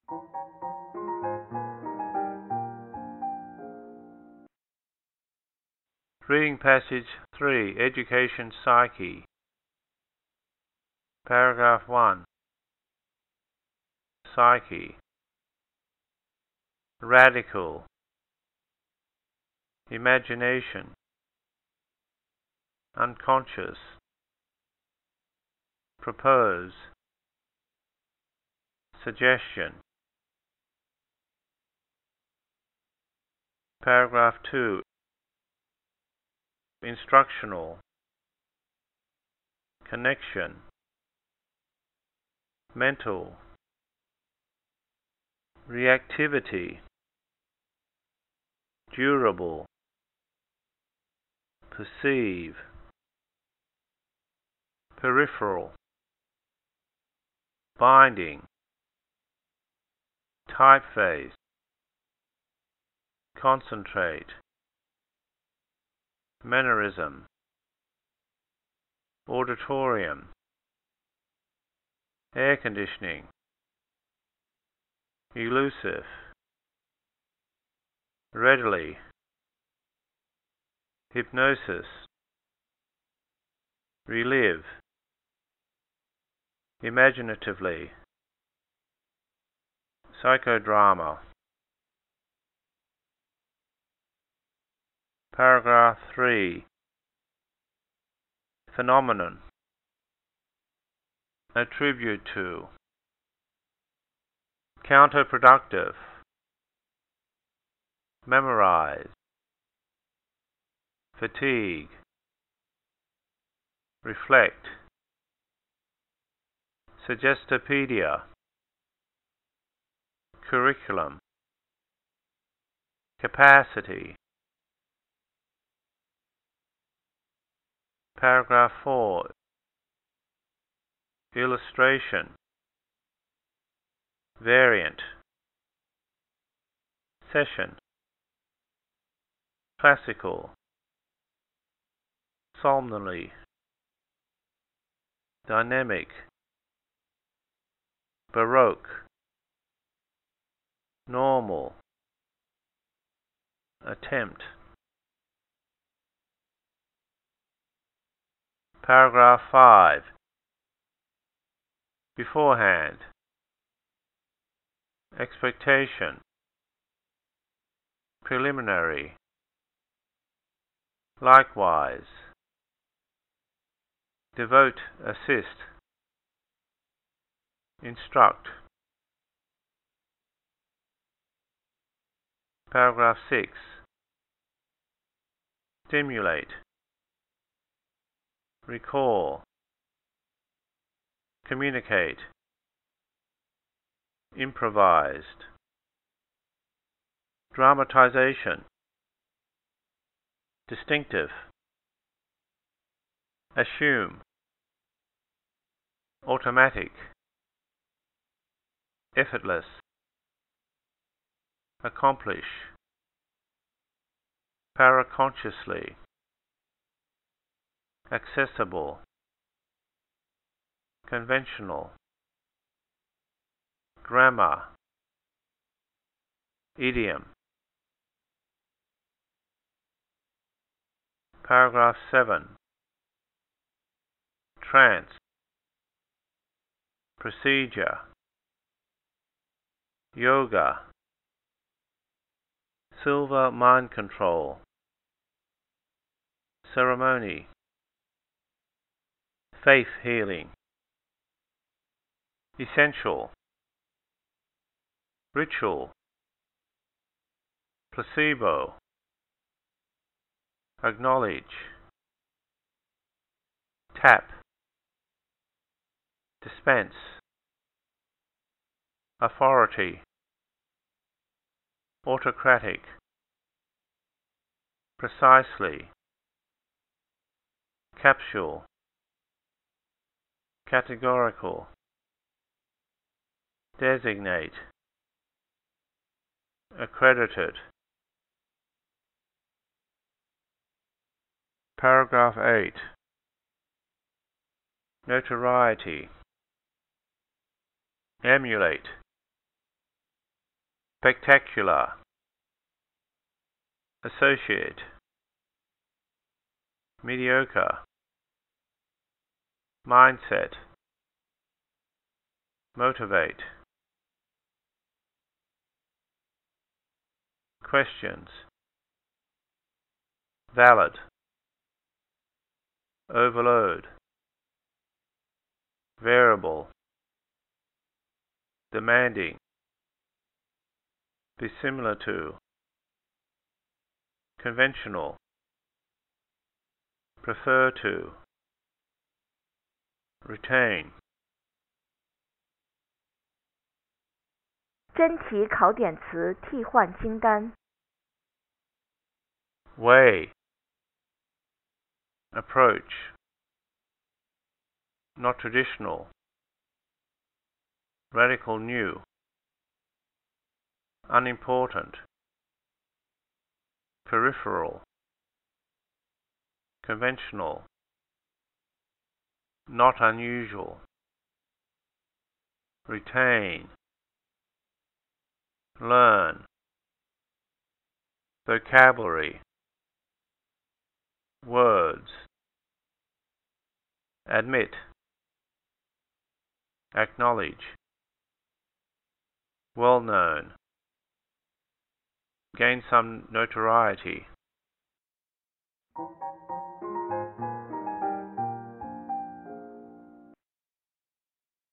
Reading passage 3, Education Psyche. Paragraph 1. Psyche. Radical. Imagination. Unconscious. Propose. Suggestion. Paragraph 2. Instructional. Connection. Mental. Reactivity. Durable. Perceive. Peripheral. Binding. Typeface. Concentrate. Mannerism. Auditorium. Air conditioning. Elusive. Readily. Hypnosis. Relive. Imaginatively. Psychodrama. Paragraph 3. Phenomenon. Attribute to. Counterproductive. Memorize. Fatigue. Reflect. Suggestopedia. Curriculum. Capacity. Paragraph 4. Illustration. Variant. Session. Classical. Somnolently. Dynamic. Baroque. Normal. Attempt. Paragraph 5. Beforehand. Expectation. Preliminary. Likewise. Devote, assist. Instruct. Paragraph 6. Stimulate. Recall. Communicate. Improvised. Dramatization. Distinctive. Assume. Automatic. Effortless. Accomplish. Paraconsciously. Accessible. Conventional. Grammar. Idiom. Paragraph 7. Trance. Procedure. Yoga. Silver mind control. Ceremony. Faith healing. Essential. Ritual. Placebo. Acknowledge. Tap. Dispense. Authority. Autocratic. Precisely. Capsule. Categorical. Designate. Accredited. Paragraph 8. Notoriety. Emulate. spectacular, associate, mediocre, mindset, motivate. Questions: valid, overload, variable, demanding, be similar to, conventional, prefer to, retain. 真题考点词替换清单。 way, approach, not traditional, radical new, unimportant, peripheral, conventional, not unusual, retain, learn, vocabulary, words, admit, acknowledge, well known, gain some notoriety,